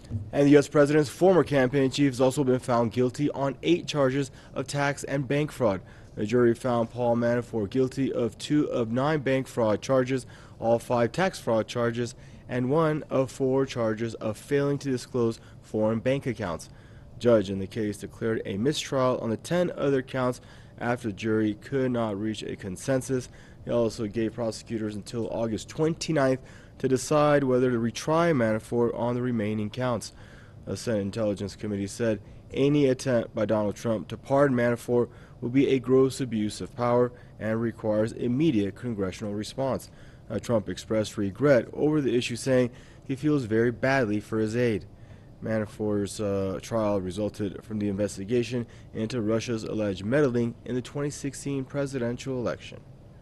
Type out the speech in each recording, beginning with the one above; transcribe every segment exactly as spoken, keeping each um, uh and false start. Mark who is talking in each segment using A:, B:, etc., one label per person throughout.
A: And the U S president's former campaign chief has also been found guilty on eight charges of tax and bank fraud. The jury found Paul Manafort guilty of two of nine bank fraud charges, all five tax fraud charges, and one of four charges of failing to disclose foreign bank accounts. The judge in the case declared a mistrial on the ten other counts after the jury could not reach a consensus. He also gave prosecutors until August twenty-ninth to decide whether to retry Manafort on the remaining counts. The Senate Intelligence Committee said any attempt by Donald Trump to pardon Manafort will be a gross abuse of power and requires immediate congressional response. Uh, Trump expressed regret over the issue, saying he feels very badly for his aide. Manafort's uh, trial resulted from the investigation into Russia's alleged meddling in the twenty sixteen presidential election.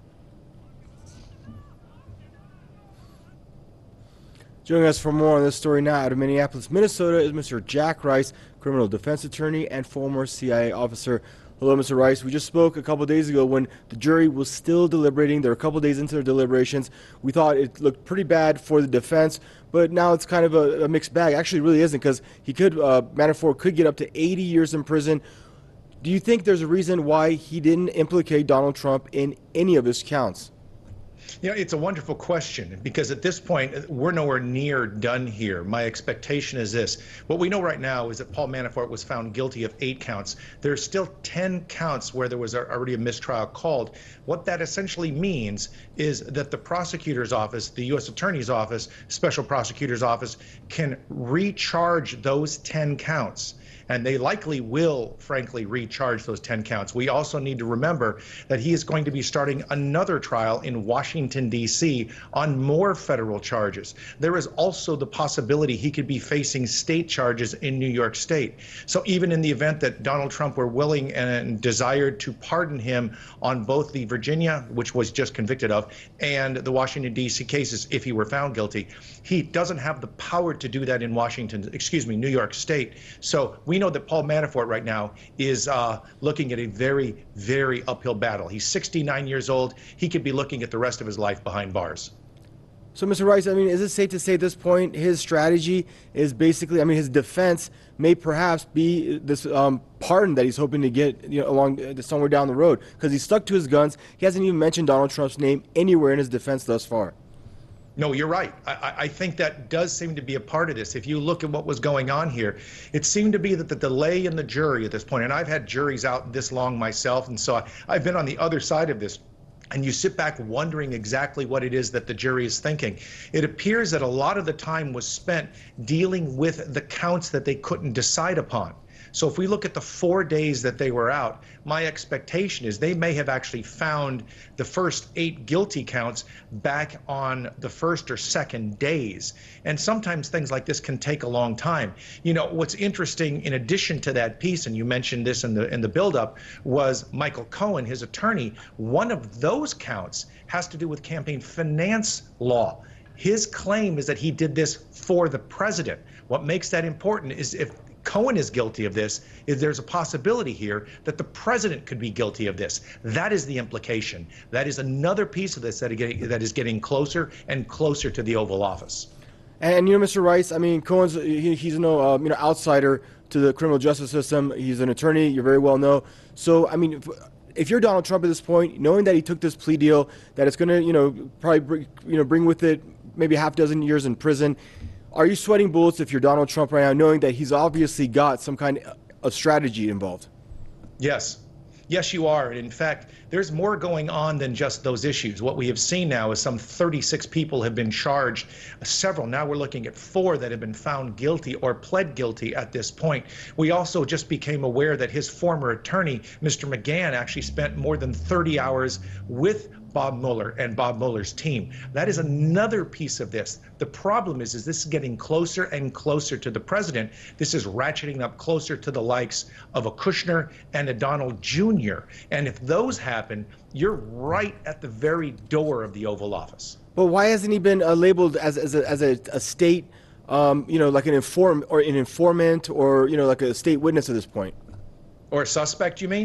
A: Joining us for more on this story now out of Minneapolis, Minnesota is Mister Jack Rice, criminal defense attorney and former C I A officer. Hello, Mister Rice. We just spoke a couple days ago when the jury was still deliberating. They're a couple days into their deliberations. We thought it looked pretty bad for the defense, but now it's kind of a, a mixed bag. Actually, it really isn't, because he could, uh, Manafort could get up to eighty years in prison. Do you think there's a reason why he didn't implicate Donald Trump in any of his counts?
B: You know, it's a wonderful question, because at this point, we're nowhere near done here. My expectation is this. What we know right now is that Paul Manafort was found guilty of eight counts. There's still ten counts where there was already a mistrial called. What that essentially means is that the prosecutor's office, the U S Attorney's office, Special Prosecutor's office, can recharge those ten counts. And they likely will, frankly, recharge those ten counts. We also need to remember that he is going to be starting another trial in Washington, D C on more federal charges. There is also the possibility he could be facing state charges in New York State. So even in the event that Donald Trump were willing and desired to pardon him on both the Virginia, which was just convicted of, and the Washington, D C cases, if he were found guilty, he doesn't have the power to do that in Washington, excuse me, New York State. So we We know that Paul Manafort right now is uh, looking at a very, very uphill battle. He's sixty-nine years old. He could be looking at the rest of his life behind bars.
A: So, Mister Rice, I mean, is it safe to say at this point his strategy is basically, I mean, his defense may perhaps be this um, pardon that he's hoping to get, you know, along uh, somewhere down the road, because he's stuck to his guns. He hasn't even mentioned Donald Trump's name anywhere in his defense thus far.
B: No, you're right. I, I think that does seem to be a part of this. If you look at what was going on here, it seemed to be that the delay in the jury at this point, and I've had juries out this long myself, and so I, I've been on the other side of this, and you sit back wondering exactly what it is that the jury is thinking. It appears that a lot of the time was spent dealing with the counts that they couldn't decide upon. So if we look at the four days that they were out, my expectation is they may have actually found the first eight guilty counts back on the first or second days. And sometimes things like this can take a long time. You know, what's interesting in addition to that piece, and you mentioned this in the in the buildup, was Michael Cohen, his attorney. One of those counts has to do with campaign finance law. His claim is that he did this for the president. What makes that important is if Cohen is guilty of this, is there's a possibility here that the president could be guilty of this. That is the implication. That is another piece of this that, getting, that is getting closer and closer to the Oval Office.
A: And, you know, Mister Rice, I mean, Cohen's, he, he's no uh, you know, outsider to the criminal justice system. He's an attorney, you very well know. So, I mean, if, if you're Donald Trump at this point, knowing that he took this plea deal, that it's going to, you know, probably bring, you know, bring with it maybe a half dozen years in prison, are you sweating bullets if you're Donald Trump right now, knowing that he's obviously got some kind of strategy involved?
B: Yes. Yes, you are. And in fact, there's more going on than just those issues. What we have seen now is some thirty-six people have been charged, several. Now we're looking at four that have been found guilty or pled guilty at this point. We also just became aware that his former attorney, Mister McGahn, actually spent more than thirty hours with Bob Mueller and Bob Mueller's team. That is another piece of this. The problem is, is this is getting closer and closer to the president. This is ratcheting up closer to the likes of a Kushner and a Donald Junior And if those happen, you're right at the very door of the Oval Office.
A: But why hasn't he been uh, labeled as, as, a, as a, a state, um, you know, like an inform or an informant or, you know, like a state witness at this point?
B: Or a suspect, you mean?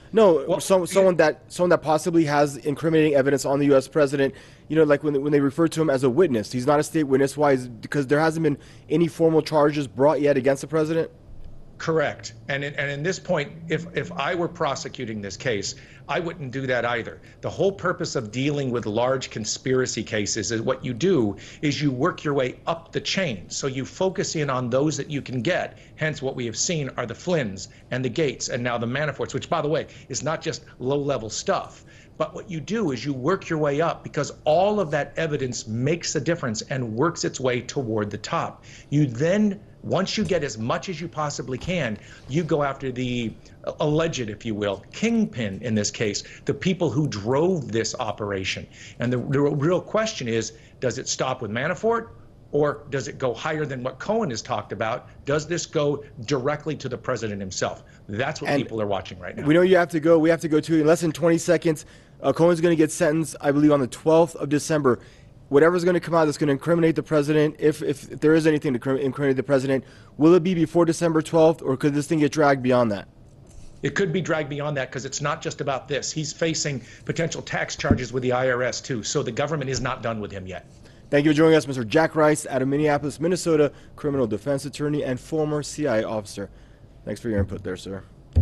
A: No,
B: Well,
A: some, someone that someone that possibly has incriminating evidence on the U S president. You know, like when they, when they refer to him as a witness, he's not a state witness. Why? Is because there hasn't been any formal charges brought yet against the president.
B: Correct. And in, and in this point, if, if I were prosecuting this case, I wouldn't do that either. The whole purpose of dealing with large conspiracy cases is what you do is you work your way up the chain. So you focus in on those that you can get. Hence, what we have seen are the Flynns and the Gates and now the Manaforts, which, by the way, is not just low-level stuff. But what you do is you work your way up because all of that evidence makes a difference and works its way toward the top. You then, once you get as much as you possibly can, you go after the alleged, if you will, kingpin in this case, the people who drove this operation. And the, the real question is, does it stop with Manafort? Or does it go higher than what Cohen has talked about? Does this go directly to the president himself? That's what
A: And
B: people are watching right now.
A: We know you have to go. We have to go to in less than twenty seconds. Uh, Cohen's going to get sentenced, I believe, on the twelfth of December. Whatever's going to come out that's going to incriminate the president, if, if, if there is anything to incriminate the president, will it be before December twelfth, or could this thing get dragged beyond that?
B: It could be dragged beyond that because it's not just about this. He's facing potential tax charges with the I R S, too. So the government is not done with him yet.
A: Thank you for joining us, Mister Jack Rice, out of Minneapolis, Minnesota, criminal defense attorney and former C I A officer. Thanks for your input there, sir.